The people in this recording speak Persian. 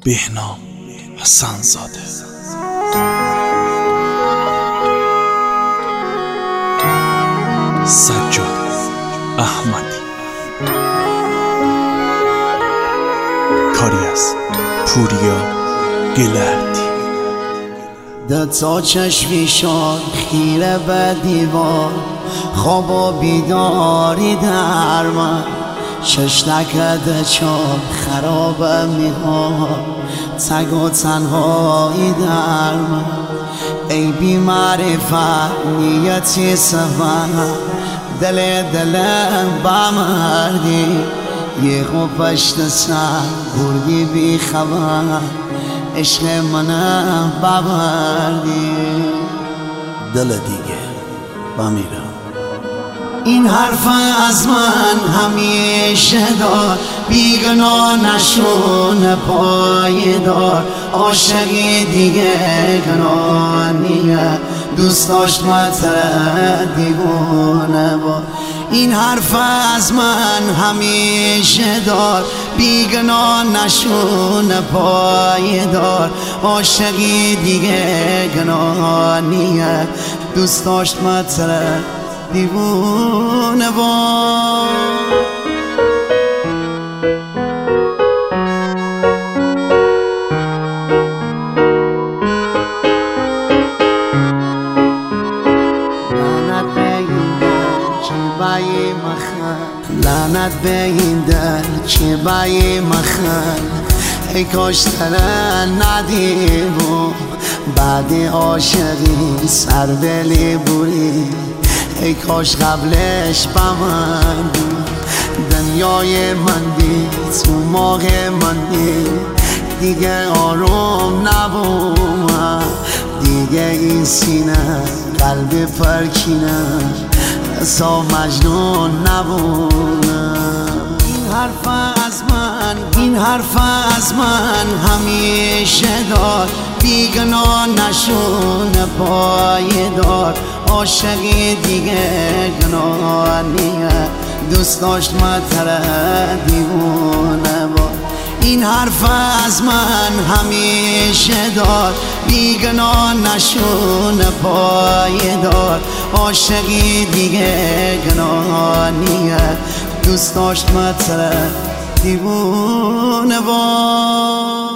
بهنام حسن‌زاده. سجاد احمدی. کاری از پوریا گلردی. دوتا چشمی شاد خیره به دیوار، خواب و بیداری در من، شش نکده چار خرابه میخواد، تگ و تنهایی در من. ای بی معرفت نیتی سفر، دل بمردی، یه خوب پشت سر بردی بی خبر، عشق منم ببردی. دل دیگه بمیرم. این حرف از من همیشه دار، بیگناه نشون پایدار، عاشقی دیگه گناه نیه، دوست داشت متر دیوونه با. این حرف از من همیشه دار، بیگناه نشون پایدار، عاشقی دیگه گناه نیه، دوست داشت متر دیوونه با. لعنت به این دل که بایی مخل، ای کاش ترن ندیبو بعد عاشقی سر دلی بوری، ای کاش قبلش بمن دنیای من دید تو ماه من دید، دیگه آروم نبومم، دیگه این سینه قلب پرکینه سا مجنون نبونم. این حرف از من همیشه دار، بیگناه نشون پایدار، عاشقی دیگه گناه نیه، دوست داشت متر دیوونه با. این حرف از من همیشه دار، بیگناه نشون پایدار، عاشقی دیگه گناه نیه، دوست داشت متر دیوونه با.